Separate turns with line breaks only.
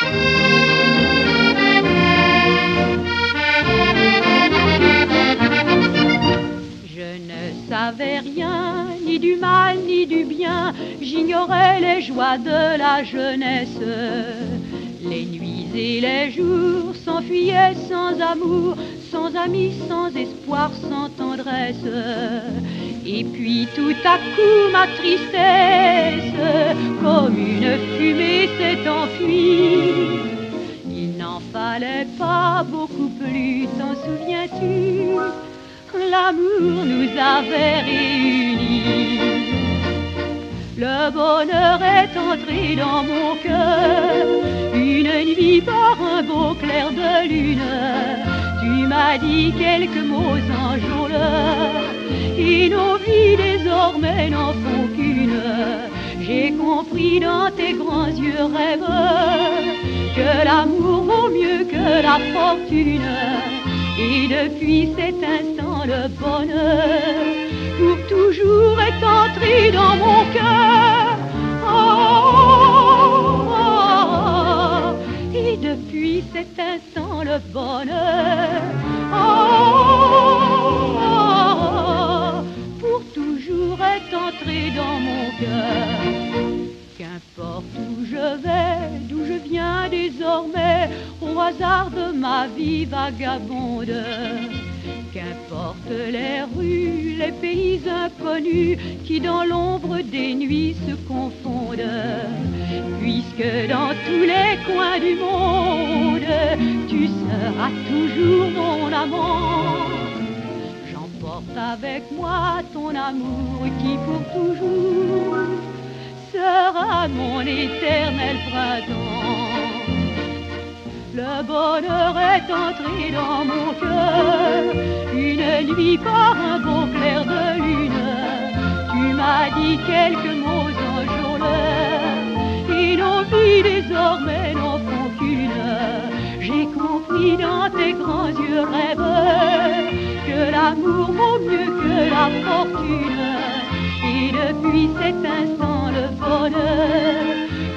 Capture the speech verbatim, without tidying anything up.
Je ne savais rien, ni du mal ni du bien, j'ignorais les joies de la jeunesse. Les nuits et les jours s'enfuyaient sans amour, sans amis, sans espoir, sans tendresse. Et puis tout à coup ma tristesse, comme une fumée, s'est enfuie. Il n'en fallait pas beaucoup plus, t'en souviens-tu? L'amour nous avait réunis. Le bonheur est entré dans mon cœur, une nuit par un beau clair de lune. Tu m'as dit quelques mots enjôleurs, et nos vies désormais n'en font qu'une. J'ai compris dans tes grands yeux rêveurs que l'amour vaut mieux que la fortune. Et depuis cet instant le bonheur pour toujours est entré dans mon cœur. Oh, oh, oh. Et depuis cet instant le bonheur oh, oh, oh. Pour toujours est entré dans mon cœur. Qu'importe où je vais, d'où je viens désormais, au hasard de ma vie vagabonde. Qu'importe les rues, les pays inconnus qui dans l'ombre des nuits se confondent. Puisque dans tous les coins du monde, tu seras toujours mon amant. J'emporte avec moi ton amour qui pour toujours sera mon éternel printemps. Le bonheur est entré dans mon cœur, une nuit par un beau clair de lune. Tu m'as dit quelques mots enjôleurs, et nos vies désormais n'en font qu'une. J'ai compris dans tes grands yeux rêveurs que l'amour vaut mieux que la fortune. Et depuis cet instant le bonheur